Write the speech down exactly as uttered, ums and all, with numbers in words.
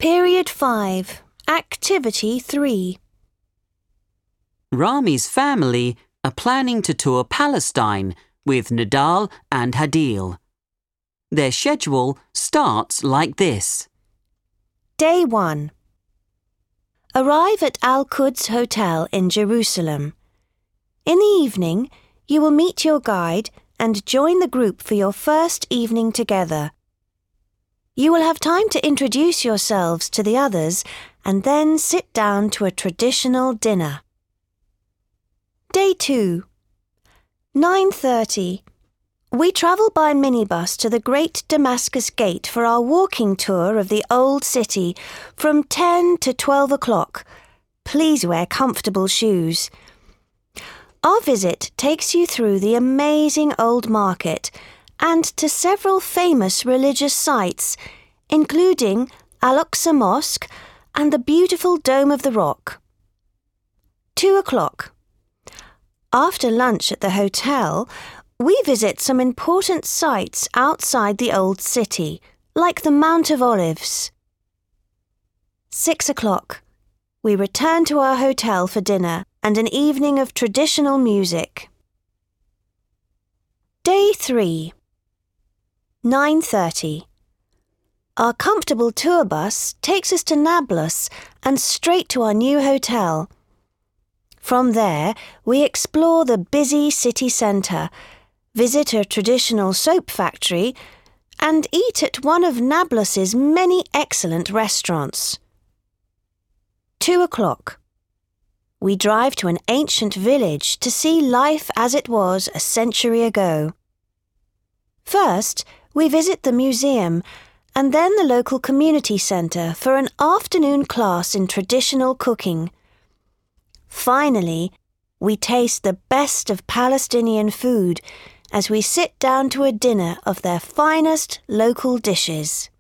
Period five, Activity three. Rami's family are planning to tour Palestine with Nadal and Hadil. Their schedule starts like this. Day one. Arrive at Al-Quds Hotel in Jerusalem. In the evening, you will meet your guide and join the group for your first evening together. You will have time to introduce yourselves to the others and then sit down to a traditional dinner. Day two. nine thirty. We travel by minibus to the Great Damascus Gate for our walking tour of the Old City from ten to twelve o'clock. Please wear comfortable shoes. Our visit takes you through the amazing old market and to several famous religious sites, including Al-Aqsa Mosque and the beautiful Dome of the Rock. Two o'clock. After lunch at the hotel, we visit some important sites outside the old city, like the Mount of Olives. Six o'clock. We return to our hotel for dinner and an evening of traditional music. Day three. nine thirty. Our comfortable tour bus takes us to Nablus and straight to our new hotel. From there, we explore the busy city centre, visit a traditional soap factory, and eat at one of Nablus's many excellent restaurants. Two o'clock. We drive to an ancient village to see life as it was a century ago. First, we visit the museum and then the local community centre for an afternoon class in traditional cooking. Finally, we taste the best of Palestinian food as we sit down to a dinner of their finest local dishes.